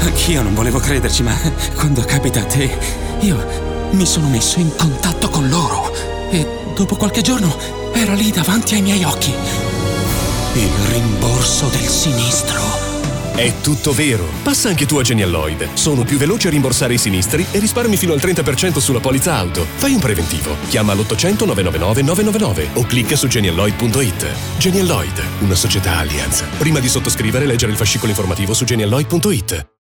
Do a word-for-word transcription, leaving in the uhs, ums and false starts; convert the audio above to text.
Anch'io non volevo crederci, ma quando capita a te, io mi sono messo in contatto con loro e dopo qualche giorno era lì davanti ai miei occhi. Il rimborso del sinistro. È tutto vero. Passa anche tu a Genialloid. Sono più veloci a rimborsare i sinistri e risparmi fino al trenta per cento sulla polizza auto. Fai un preventivo. Chiama l'ottocento nove nove nove nove nove nove o clicca su genialloid punto it. Genialloid, una società Allianz. Prima di sottoscrivere, leggere il fascicolo informativo su genialloid punto it.